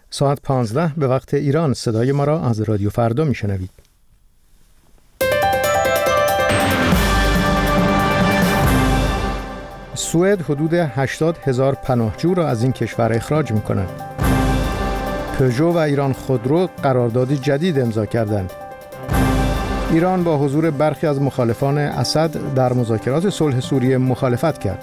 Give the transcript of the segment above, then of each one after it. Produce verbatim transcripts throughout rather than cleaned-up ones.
ساعت پانزده به وقت ایران. صدای ما را از رادیو فردا میشنوید. سوئد حدود هشتاد هزار پناهجو را از این کشور اخراج می کند. پژو و ایران خودرو قراردادی جدید امضا کردند. ایران با حضور برخی از مخالفان اسد در مذاکرات صلح سوریه مخالفت کرد.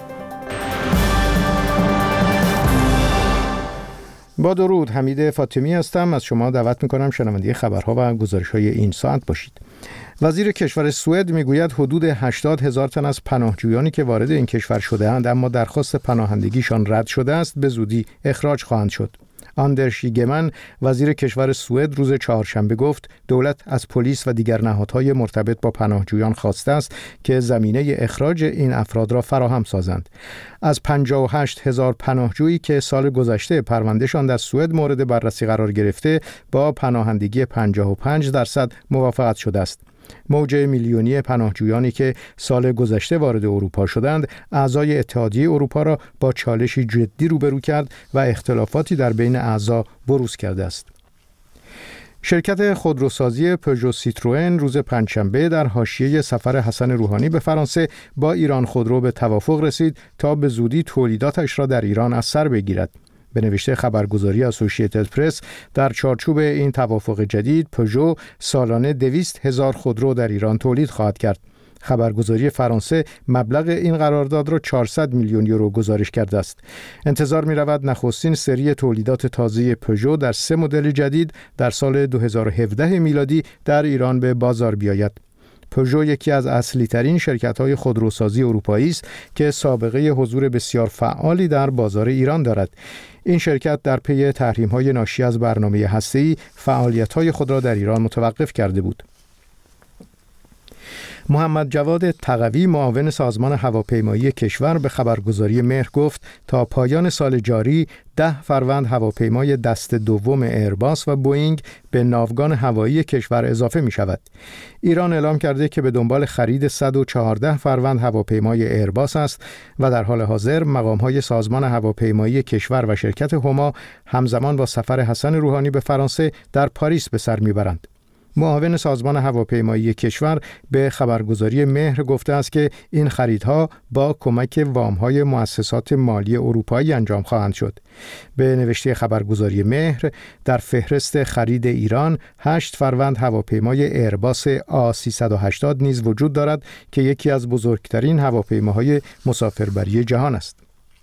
با درود، حمید فاطمی هستم. از شما دعوت می‌کنم شنونده خبرها و گزارش‌های این ساعت باشید. وزیر کشور سوئد میگوید حدود هشتاد هزار تن از پناهجویانی که وارد این کشور شده‌اند اما درخواست پناهندگیشان رد شده است به زودی اخراج خواهند شد. آندرش یگمن وزیر کشور سوئد روز چهارشنبه گفت دولت از پلیس و دیگر نهادهای مرتبط با پناهجویان خواسته است که زمینه اخراج این افراد را فراهم سازند. از پنجاه و هشت هزار پناهجویی که سال گذشته پروندهشان در سوئد مورد بررسی قرار گرفته با پناهندگی پنجاه و پنج درصد موافقت شده است. موج میلیونی پناهجویانی که سال گذشته وارد اروپا شدند اعضای اتحادیه اروپا را با چالشی جدی روبرو کرد و اختلافاتی در بین اعضا بروز کرده است. شرکت خودروسازی پژو سیتروئن روز پنجشنبه در حاشیه سفر حسن روحانی به فرانسه با ایران خودرو به توافق رسید تا به زودی تولیداتش را در ایران از سر بگیرد. به نوشته خبرگزاری اسوسییتد پرس، در چارچوب این توافق جدید پژو سالانه دویست هزار خودرو در ایران تولید خواهد کرد. خبرگزاری فرانسه مبلغ این قرارداد را چهارصد میلیون یورو گزارش کرده است. انتظار می رود نخستین سری تولیدات تازه پژو در سه مدل جدید در سال دو هزار و هفده میلادی در ایران به بازار بیاید. پژو یکی از اصلی ترین شرکت‌های خودروسازی اروپایی است که سابقه حضور بسیار فعالی در بازار ایران دارد. این شرکت در پی تحریم‌های ناشی از برنامه هسته‌ای فعالیت‌های خود را در ایران متوقف کرده بود. محمد جواد تقوی معاون سازمان هواپیمایی کشور به خبرگزاری مهر گفت تا پایان سال جاری ده فروند هواپیمای دست دوم ایرباس و بوئینگ به ناوگان هوایی کشور اضافه می شود. ایران اعلام کرده که به دنبال خرید صد و چهارده فروند هواپیمای ایرباس است و در حال حاضر مقام‌های سازمان هواپیمایی کشور و شرکت هما همزمان با سفر حسن روحانی به فرانسه در پاریس به سر میبرند. معاون سازمان هواپیمایی کشور به خبرگزاری مهر گفته است که این خریدها با کمک وام‌های مؤسسات مالی اروپایی انجام خواهند شد. به نوشته خبرگزاری مهر، در فهرست خرید ایران هشت فروند هواپیمای ایرباس آ سیصد و هشتاد نیز وجود دارد که یکی از بزرگترین هواپیماهای مسافربری جهان است.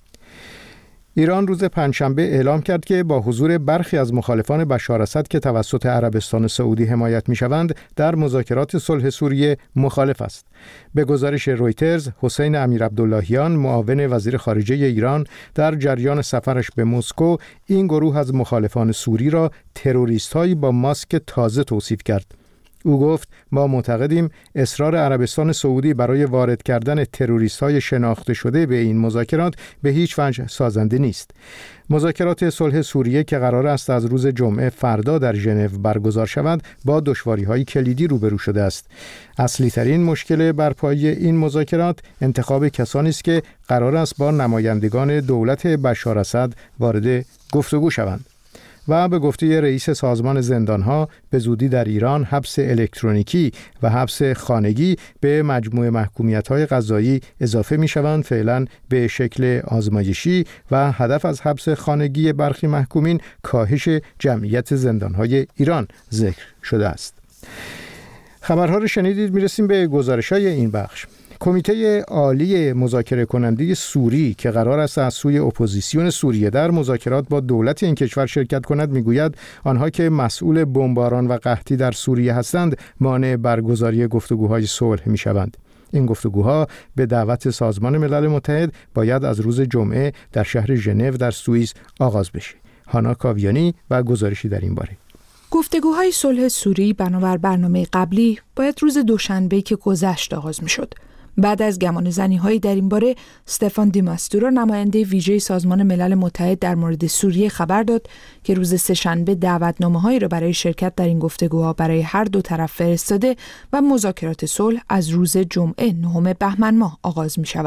ایران روز پنجشنبه اعلام کرد که با حضور برخی از مخالفان بشار اسد که توسط عربستان سعودی حمایت می‌شوند در مذاکرات صلح سوریه مخالف است. به گزارش رویترز، حسین امیرعبداللهیان معاون وزیر خارجه ایران در جریان سفرش به مسکو این گروه از مخالفان سوری را تروریست‌هایی با ماسک تازه توصیف کرد. او گفت ما معتقدیم اصرار عربستان سعودی برای وارد کردن تروریست‌های شناخته شده به این مذاکرات به هیچ وجه سازنده نیست. مذاکرات صلح سوریه که قرار است از روز جمعه فردا در ژنو برگزار شود با دشواری‌های کلیدی روبرو شده است. اصلی ترین مشکل برپایی این مذاکرات انتخاب کسانی است که قرار است با نمایندگان دولت بشار اسد وارد گفتگو شوند. و به گفته رئیس سازمان زندانها به زودی در ایران حبس الکترونیکی و حبس خانگی به مجموع محکومیت‌های قضایی اضافه می‌شوند، فعلا به شکل آزمایشی، و هدف از حبس خانگی برخی محکومین کاهش جمعیت زندانهای ایران ذکر شده است. خبرها رو شنیدید. میرسیم به گزارش‌های این بخش. کمیته عالی مذاکره کننده سوری که قرار است از سوی اپوزیسیون سوریه در مذاکرات با دولت این کشور شرکت کند میگوید آنها که مسئول بمباران و قحطی در سوریه هستند مانع برگزاری گفتگوهای صلح میشوند. این گفتگوها به دعوت سازمان ملل متحد باید از روز جمعه در شهر ژنو در سوئیس آغاز بشه. هانا کاویانی و گزارشی در این باره. گفتگوهای صلح سوری بنابر برنامه قبلی باید روز دوشنبه که گذشت آغاز میشد. بعد از گمانه‌زنی‌هایی در این باره، استفان دیماستورا نماینده ویژه سازمان ملل متحد در مورد سوریه خبر داد که روز سه‌شنبه دعوتنامه‌هایی را برای شرکت در این گفتگوها برای هر دو طرف فرستاده و مذاکرات صلح از روز جمعه نهم بهمن ماه آغاز می‌شود.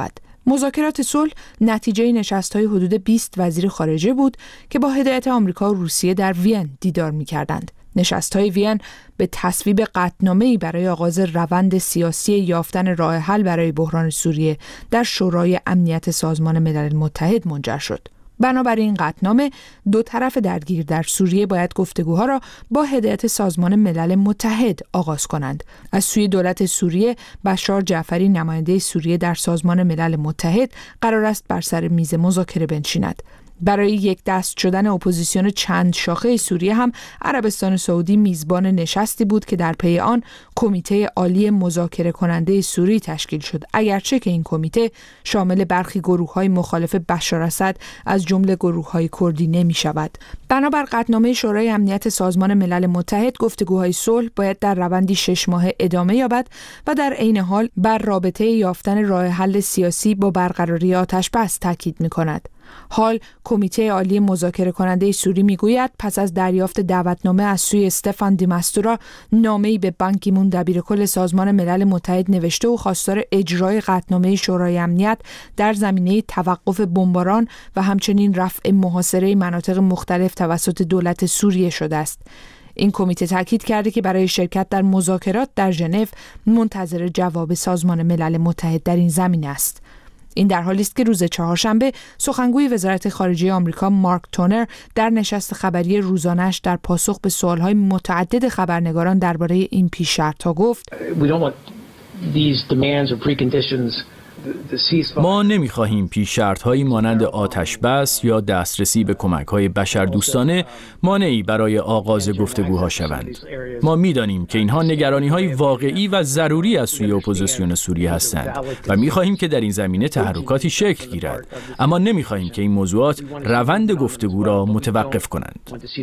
مذاکرات صلح نتیجه نشست‌های حدود بیست وزیر خارجه بود که با هدایت آمریکا و روسیه در وین دیدار می‌کردند. نشست‌های وین به تصویب قطعنامه‌ای برای آغاز روند سیاسی یافتن راه حل برای بحران سوریه در شورای امنیت سازمان ملل متحد منجر شد. بنابراین قطعنامه دو طرف درگیر در سوریه باید گفتگوها را با هدایت سازمان ملل متحد آغاز کنند. از سوی دولت سوریه بشار جعفری نماینده سوریه در سازمان ملل متحد قرار است بر سر میز مذاکره بنشیند. برای یک دست شدن اپوزیسیون چند شاخه سوریه هم عربستان سعودی میزبان نشستی بود که در پی آن کمیته عالی مذاکره کننده سوری تشکیل شد، اگرچه که این کمیته شامل برخی گروه‌های مخالف بشار اسد از جمله گروه‌های کردی نمی‌شود. بنابر قطعنامه شورای امنیت سازمان ملل متحد گفتگوهای صلح باید در روندی شش ماهه ادامه یابد و در عین حال بر رابطه یافتن راه حل سیاسی با برقراری آتش‌بس تاکید می‌کند. حال کمیته عالی مذاکره کننده سوری میگوید پس از دریافت دعوتنامه از سوی استفان دیماستورا نامه‌ای به بان کی مون دبیرکل سازمان ملل متحد نوشته و خواستار اجرای قطعنامه شورای امنیت در زمینه توقف بمباران و همچنین رفع محاصره مناطق مختلف توسط دولت سوریه شده است. این کمیته تاکید کرده که برای شرکت در مذاکرات در ژنو منتظر جواب سازمان ملل متحد در این زمینه است. این در حالی است که روز چهارشنبه سخنگوی وزارت خارجه آمریکا مارک تونر در نشست خبری روزانه‌اش در پاسخ به سوال‌های متعدد خبرنگاران درباره این پیش‌شرط‌ها گفت: ما نمی‌خواهیم پیش شرط‌هایی مانند آتش بس یا دسترسی به کمک‌های بشردوستانه مانعی برای آغاز گفتگوها شوند. ما می‌دانیم که اینها نگرانی‌های واقعی و ضروری از سوی اپوزیسیون سوریه هستند و می‌خواهیم که در این زمینه تحرکاتی شکل گیرد، اما نمی‌خواهیم که این موضوعات روند گفتگو را متوقف کنند.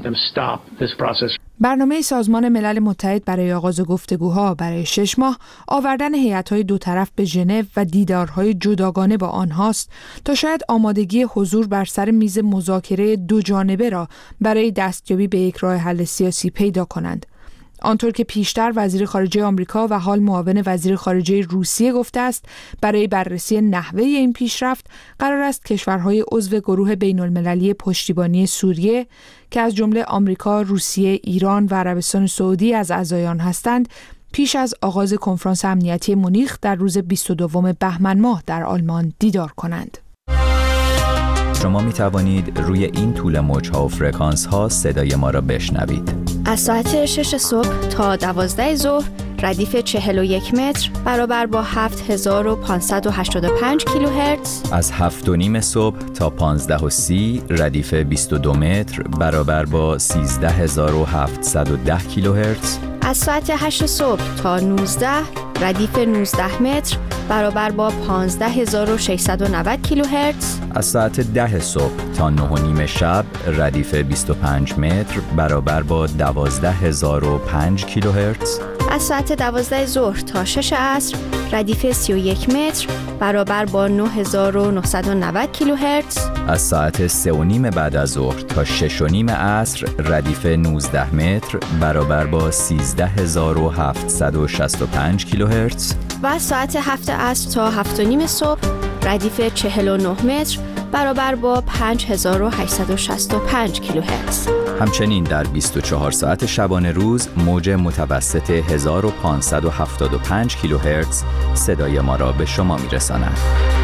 برنامه سازمان ملل متحد برای آغاز گفتگوها برای شش ماه آوردن هیئت‌های دو طرف به ژنو و دیدارهای جداگانه با آنهاست تا شاید آمادگی حضور بر سر میز مذاکره دو جانبه را برای دستیابی به یک راه حل سیاسی پیدا کنند. آنطور که پیشتر وزیر خارجه آمریکا و حال معاون وزیر خارجه روسیه گفته است، برای بررسی نحوه این پیشرفت قرار است کشورهای عضو گروه بین المللی پشتیبانی سوریه که از جمله آمریکا، روسیه، ایران و عربستان سعودی از اعضای آن هستند، پیش از آغاز کنفرانس امنیتی مونیخ در روز بیست و دوم بهمن ماه در آلمان دیدار کنند. شما می توانید روی این طول موج‌ها و فرکانس‌ها صدای ما را بشنوید. از ساعت شش صبح تا دوازده ظهر ردیف چهل و یک متر برابر با هفت هزار و پانصد و هشتاد و پنج کیلوهرتز. از هفت و نیم صبح تا پانزده و سی ردیف بیست و دو متر برابر با سیزده هزار و هفتصد و ده کیلوهرتز. از ساعت هشت صبح تا نوزده ردیف نوزده متر برابر با پانزده هزار و ششصد و نود کیلوهرتز. از ساعت ده صبح تا نه و نیم شب ردیف بیست و پنج متر برابر با دوازده هزار و پنج کیلوهرتز. از ساعت دوازده ظهر تا شش عصر ردیف سی و یک متر برابر با نه هزار و نهصد و نود کیلوهرتز. از ساعت سه و نیم بعد از ظهر تا شش و نیم عصر ردیف نوزده متر برابر با سیزده هزار و هفتصد و شصت و پنج کیلوهرتز. و از ساعت هفت عصر تا هفت و نیم صبح ردیف چهل و نه متر برابر با پنج هزار و هشتصد و شصت و پنج کیلوهرتز. همچنین در بیست و چهار ساعت شبانه روز موج متوسط هزار و پانصد و هفتاد و پنج کیلوهرتز صدای ما را به شما می‌رساند.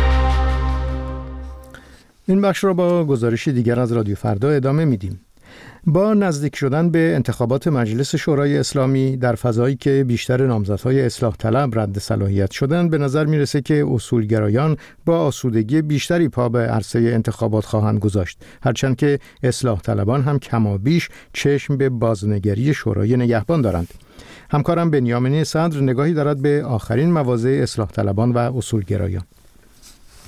این بخش را با گزارشی دیگر از رادیو فردا ادامه میدیم. با نزدیک شدن به انتخابات مجلس شورای اسلامی در فضایی که بیشتر نامزدهای اصلاح طلب رد صلاحیت شدند، به نظر میرسه که اصولگرایان با آسودگی بیشتری پا به عرصه انتخابات خواهند گذاشت، هرچند که اصلاح طلبان هم کمابیش چشم به بازنگری شورای نگهبان دارند. همکارم بنیامین صدر نگاهی دارد به آخرین مواضع اصلاح طلبان و اصولگرایان.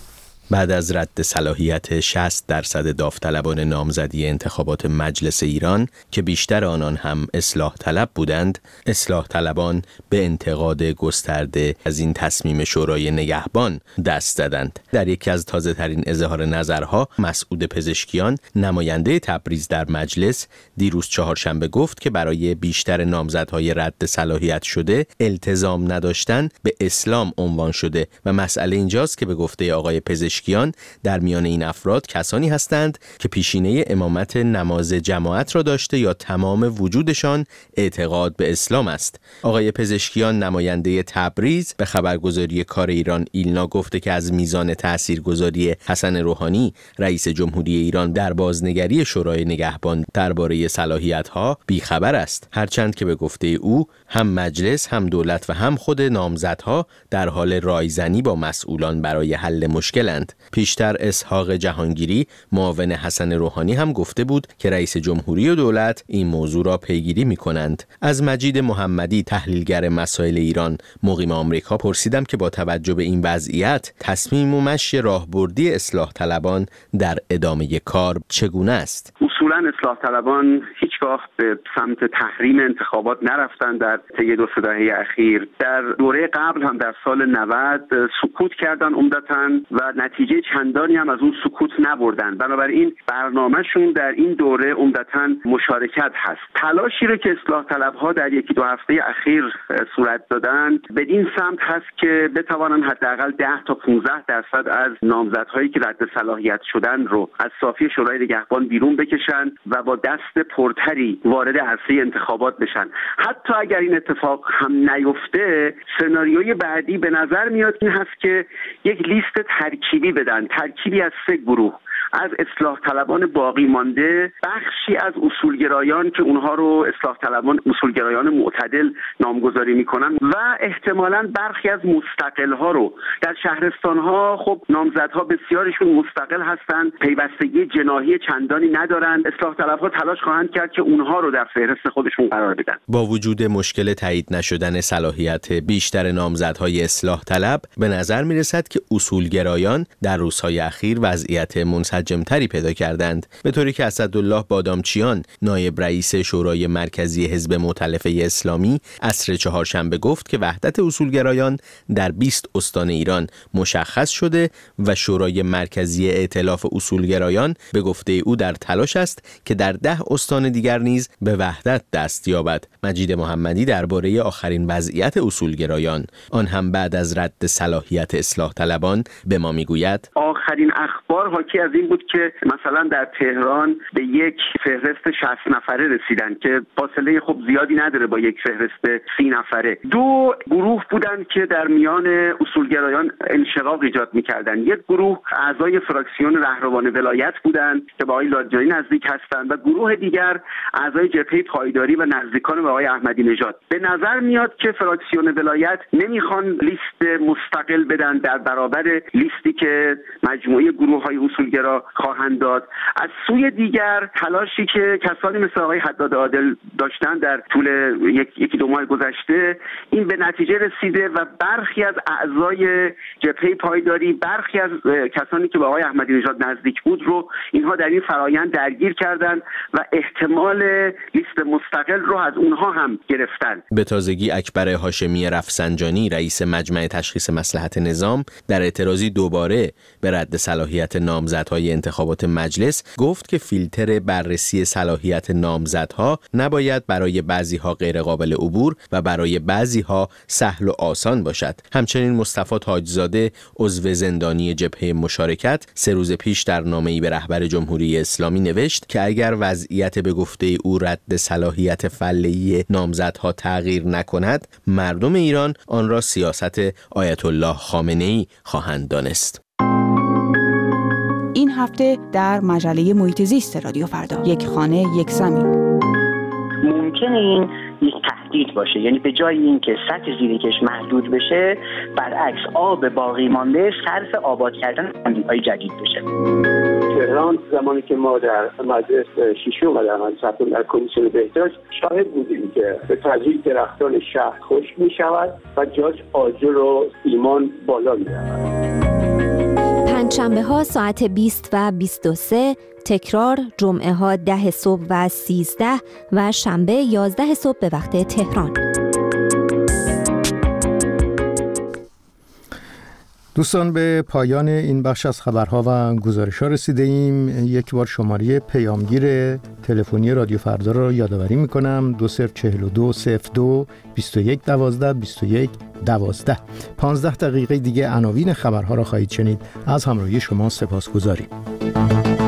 بعد از رد صلاحیت شصت درصد داوطلبان نامزدی انتخابات مجلس ایران که بیشتر آنان هم اصلاح طلب بودند، اصلاح طلبان به انتقاد گسترده از این تصمیم شورای نگهبان دست زدند. در یکی از تازه ترین اظهار نظرها، مسعود پزشکیان، نماینده تبریز در مجلس، دیروز چهارشنبه گفت که برای بیشتر نامزدهای رد صلاحیت شده التزام نداشتن به اسلام عنوان شده و مسئله اینجاست که به گفته آقای پزشکیان در میان این افراد کسانی هستند که پیشینه امامت نماز جماعت را داشته یا تمام وجودشان اعتقاد به اسلام است. آقای پزشکیان نماینده تبریز به خبرگزاری کار ایران ایلنا گفته که از میزان تاثیرگذاری حسن روحانی رئیس جمهوری ایران در بازنگری شورای نگهبان درباره صلاحیت‌ها بیخبر است، هرچند که به گفته او هم مجلس هم دولت و هم خود نامزدها در حال رایزنی با مسئولان برای حل مشکلند. پیشتر اسحاق جهانگیری معاون حسن روحانی هم گفته بود که رئیس جمهوری و دولت این موضوع را پیگیری می‌کنند. از مجید محمدی، تحلیلگر مسائل ایران مقیم آمریکا، پرسیدم که با توجه به این وضعیت تصمیم و مشی راهبردی اصلاح طلبان در ادامه کار چگونه است؟ اصولاً اصلاح طلبان هیچگاه به سمت تحریم انتخابات نرفتن. در طی دو سه دهه اخیر در دوره قبل هم در سال نود سکوت کردن عمدتاً و نتیجه چندانی هم از اون سکوت نبردن. بنابراین برنامه‌شون در این دوره عمدتاً مشارکت هست. تلاشی رو که اصلاح طلبها در یکی دو هفته اخیر صورت دادن بدین سمت هست که بتوانن حداقل ده تا پانزده درصد از نامزدهایی که رد صلاحیت شدن رو از صافی شورای نگهبان بیرون بکشن و با دست پرتری وارد عرصه انتخابات بشن. حتی اگر این اتفاق هم نیفته، سناریوی بعدی به نظر میاد این هست که یک لیست ترکیبی بدن، ترکیبی از سه گروه از اصلاح طلبان باقی مانده، بخشی از اصولگرایان که اونها رو اصلاح طلبان اصولگرایان معتدل نامگذاری میکنن و احتمالاً برخی از مستقل ها رو. در شهرستان ها خب نامزدها بسیارشون مستقل هستند، پیوستگی جناحی چندانی ندارن. اصلاح طلبها تلاش خواهند کرد که اونها رو در فهرست خودشون قرار بدن. با وجود مشکل تایید نشدن صلاحیت بیشتر نامزدهای اصلاح طلب، به نظر میرسد که اصولگرایان در روزهای اخیر وضعیت منسجمتری پیدا کردند، به طوری که اسدالله بادامچیان، نایب رئیس شورای مرکزی حزب مؤتلفه اسلامی، عصر چهارشنبه گفت که وحدت اصولگرایان در بیست استان ایران مشخص شده و شورای مرکزی ائتلاف اصولگرایان به گفته او در تلاش است که در ده استان دیگر نیز به وحدت دست یابد. مجید محمدی درباره آخرین وضعیت اصولگرایان، آن هم بعد از رد صلاحیت اصلاح طلبان، به ما میگوید آخرین اخبار حاکی از این بود که مثلا در تهران به یک فهرست شصت نفره رسیدن که فاصله خب زیادی نداره با یک فهرست سی نفره. دو گروه بودن که در میان اصولگرایان انشقاق ایجاد میکردن. یک گروه اعضای فراکسیون رهروان ولایت بودن که با آقای لادجانی نزدیک هستند و گروه دیگر اعضای جبهه پایداری و نزدیکان به آقای احمدی نژاد. به نظر میاد که فراکسیون ولایت نمیخوان لیست مستقل بدن در برابر لیستی که مجموعه گروه‌های اصولگرا خواهند داد. از سوی دیگر تلاشی که کسانی مثل آقای حداد عادل داشتن در طول یک یکی دو ماه گذشته، این به نتیجه رسیده و برخی از اعضای جبهه پایداری، برخی از کسانی که به آقای احمدی نژاد نزدیک بود رو اینها در این فرآیند درگیر کردند و احتمال لیست مستقل رو از اونها هم گرفتن. به تازگی اکبر هاشمی رفسنجانی، رئیس مجمع تشخیص مصلحت نظام، در اعتراضی دوباره به رد صلاحیت نامزدهای انتخابات مجلس گفت که فیلتر بررسی صلاحیت نامزدها نباید برای بعضی‌ها غیر قابل عبور و برای بعضی‌ها سهل و آسان باشد. همچنین مصطفی تاجزاده، عضو زندانی جبهه مشارکت، سه روز پیش در نامه‌ای به رهبر جمهوری اسلامی نوشت که اگر وضعیت به گفته او رد صلاحیت فعلی نامزدها تغییر نکند، مردم ایران آن را سیاست آیت الله خامنه‌ای خواهند دانست. این هفته در مجله محیط زیست رادیو فردا، یک خانه یک زمین. ممکنه این یک تهدید باشه، یعنی به جای اینکه سطح زیرکش محدود بشه، برعکس آب باقی مانده صرف آباد کردن اندیهای جدید بشه. تهران زمانی که ما در مجلس شیشم و در مجلس در کمیسیون بهداشت شاهد بودیم که به تدریج درختان شهر خشک می شود و جاش آجر و ایمان بالا می رود. پنجشنبه ها ساعت بیست و بیست و سه، تکرار جمعه ها ده صبح و سیزده و شنبه یازده صبح به وقت تهران. دوستان، به پایان این بخش از خبرها و گزارش‌ها رسیده ایم. یک بار شماره پیامگیر تلفنی رادیو فردا را یادآوری می‌کنم: دو صفر چهل و دو صفر دو بیست و یک دوازده بیست و یک دوازده. پانزده دقیقه دیگه عناوین خبرها را خواهید شنید. از همراهی شما سپاسگزاریم.